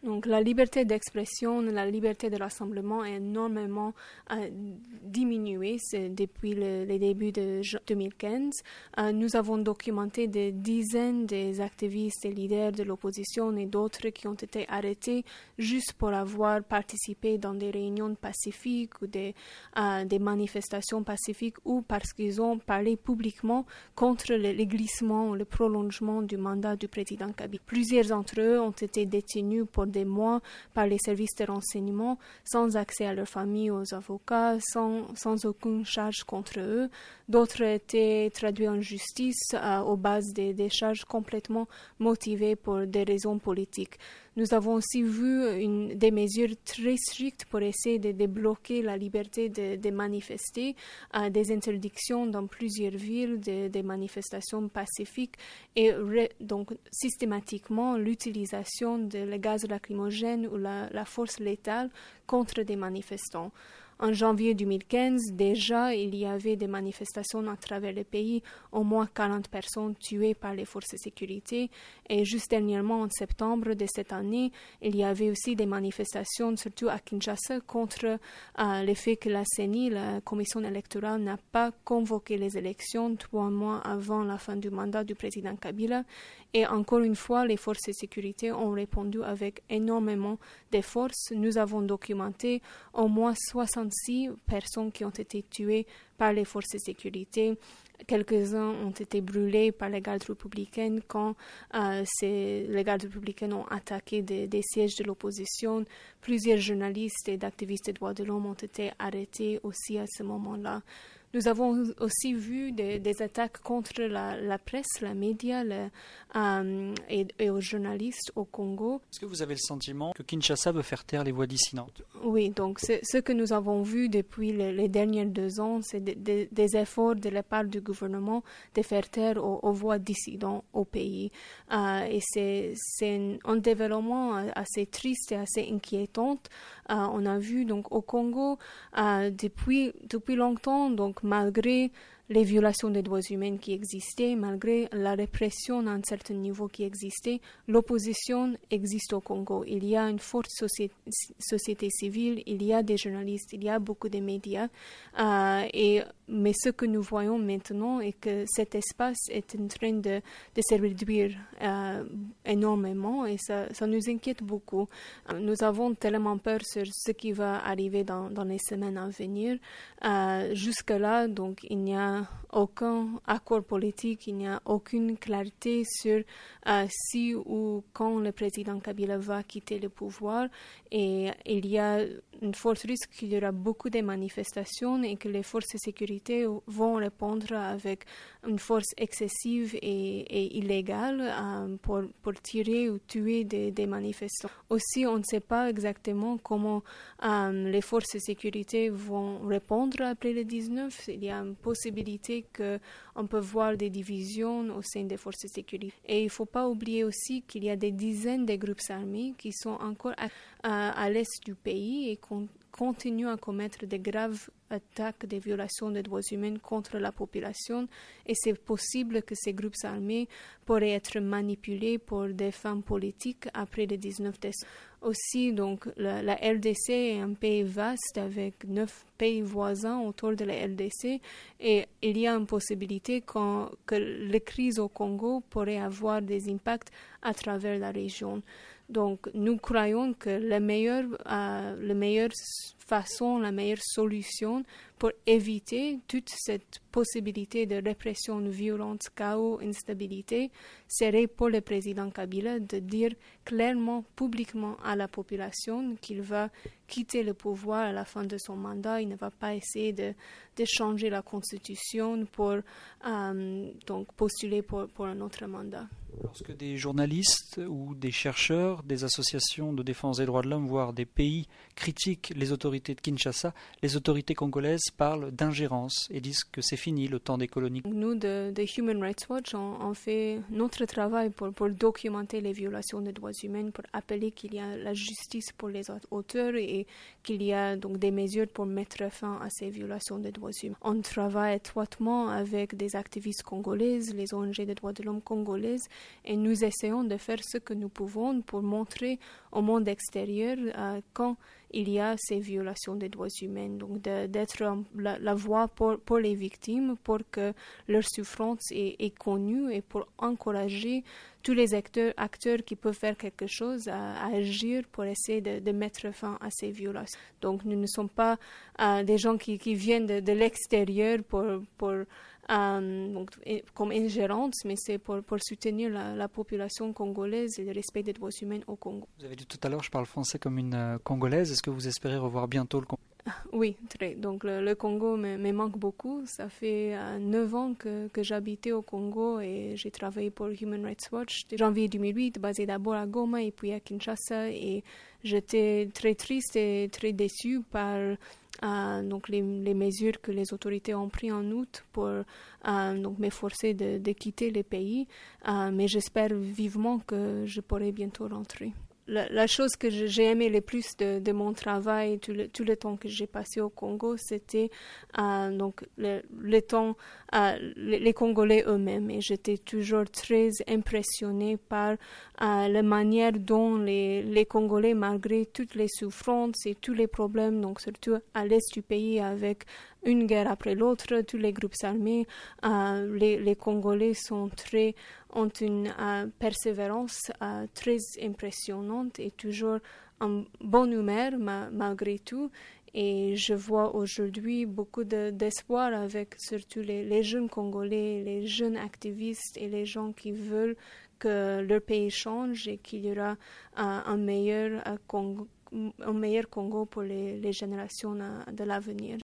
Donc la liberté d'expression, la liberté de rassemblement est énormément diminuée depuis les débuts de 2015. Nous avons documenté des dizaines des activistes et leaders de l'opposition et d'autres qui ont été arrêtés juste pour avoir participé dans des réunions pacifiques ou des manifestations pacifiques ou parce qu'ils ont parlé publiquement contre le glissement ou le prolongement du mandat du président Kabila. Plusieurs d'entre eux ont été détenus pour des mois par les services de renseignement, sans accès à leur famille, aux avocats, sans aucune charge contre eux. D'autres étaient traduits en justice aux bases des charges complètement motivées pour des raisons politiques. Nous avons aussi vu des mesures très strictes pour essayer de bloquer la liberté de manifester, des interdictions dans plusieurs villes, des manifestations pacifiques et donc systématiquement l'utilisation de gaz lacrymogène ou la force létale contre des manifestants. En janvier 2015, déjà, il y avait des manifestations à travers le pays, au moins 40 personnes tuées par les forces de sécurité. Et juste dernièrement, en septembre de cette année, il y avait aussi des manifestations, surtout à Kinshasa, contre le fait que la CENI, la Commission électorale, n'a pas convoqué les élections 3 mois avant la fin du mandat du président Kabila. Et encore une fois, les forces de sécurité ont répondu avec énormément de force. Nous avons documenté au moins 66 personnes qui ont été tuées par les forces de sécurité. Quelques-uns ont été brûlés par les gardes républicaines quand les gardes républicaines ont attaqué des sièges de l'opposition. Plusieurs journalistes et activistes des droits de l'homme ont été arrêtés aussi à ce moment-là. Nous avons aussi vu des attaques contre la presse, les médias et aux journalistes au Congo. Est-ce que vous avez le sentiment que Kinshasa veut faire taire les voix dissidentes? Oui, donc ce que nous avons vu depuis les derniers 2 ans, c'est des efforts de la part du gouvernement de faire taire aux voix dissidentes au pays. Et c'est un développement assez triste et assez inquiétant. On a vu donc au Congo depuis longtemps, donc malgré les violations des droits humains qui existaient, malgré la répression à un certain niveau qui existait, l'opposition existe au Congo. Il y a une forte société civile, il y a des journalistes, il y a beaucoup de médias. Mais ce que nous voyons maintenant est que cet espace est en train de se réduire énormément et ça nous inquiète beaucoup. Nous avons tellement peur sur ce qui va arriver dans les semaines à venir. Jusque-là, donc, il n'y a aucun accord politique, il n'y a aucune clarité sur si ou quand le président Kabila va quitter le pouvoir et il y a une forte risque qu'il y aura beaucoup de manifestations et que les forces de sécurité vont répondre avec une force excessive et illégale pour tirer ou tuer des manifestants. Aussi, on ne sait pas exactement comment les forces de sécurité vont répondre après le 19. Il y a une possibilité qu'on peut voir des divisions au sein des forces de sécurité. Et il ne faut pas oublier aussi qu'il y a des dizaines de groupes armés qui sont encore à l'est du pays et continuent à commettre de graves attaques, des violations des droits humains contre la population. Et c'est possible que ces groupes armés pourraient être manipulés pour des fins politiques après le 19 décembre. Aussi, donc, la RDC est un pays vaste avec 9 pays voisins autour de la RDC et il y a une possibilité que la crise au Congo pourrait avoir des impacts à travers la région. Donc, nous croyons que la meilleure façon, la meilleure solution pour éviter toute cette possibilité de répression violente, chaos, instabilité, serait pour le président Kabila de dire clairement, publiquement à la population qu'il va quitter le pouvoir à la fin de son mandat. Il ne va pas essayer de changer la constitution pour donc postuler pour un autre mandat. Lorsque des journalistes ou des chercheurs, des associations de défense des droits de l'homme, voire des pays critiquent les autorités de Kinshasa, les autorités congolaises journalistes parlent d'ingérence et disent que c'est fini le temps des colonies. Nous, de Human Rights Watch, on fait notre travail pour documenter les violations des droits humains, pour appeler qu'il y a la justice pour les auteurs et qu'il y a donc des mesures pour mettre fin à ces violations des droits humains. On travaille étroitement avec des activistes congolaises, les ONG des droits de l'homme congolaises, et nous essayons de faire ce que nous pouvons pour montrer au monde extérieur quand il y a ces violations des droits humains, donc d'être la voix pour les victimes, pour que leur souffrance est connue et pour encourager tous les acteurs qui peuvent faire quelque chose à agir pour essayer de mettre fin à ces violences. Donc nous ne sommes pas des gens qui viennent de l'extérieur donc, comme ingérence, mais c'est pour soutenir la population congolaise et le respect des droits humains au Congo. Vous avez dit tout à l'heure, je parle français comme une Congolaise. Est-ce que vous espérez revoir bientôt le Congo? Oui, très. Donc le Congo me manque beaucoup. Ça fait 9 ans que j'habitais au Congo et j'ai travaillé pour Human Rights Watch. En janvier 2008, basé d'abord à Goma et puis à Kinshasa. Et j'étais très triste et très déçue par donc les mesures que les autorités ont prises en août pour donc m'efforcer de quitter le pays. Mais j'espère vivement que je pourrai bientôt rentrer. La chose que j'ai aimé le plus de mon travail, tout le temps que j'ai passé au Congo, c'était donc le temps, les Congolais eux-mêmes. Et j'étais toujours très impressionnée par la manière dont les Congolais, malgré toutes les souffrances et tous les problèmes, donc surtout à l'est du pays avec une guerre après l'autre, tous les groupes armés, les Congolais ont une persévérance très impressionnante et toujours en bonne humeur malgré tout. Et je vois aujourd'hui beaucoup d'espoir avec surtout les jeunes Congolais, les jeunes activistes et les gens qui veulent que leur pays change et qu'il y aura un meilleur Congo pour les générations de l'avenir.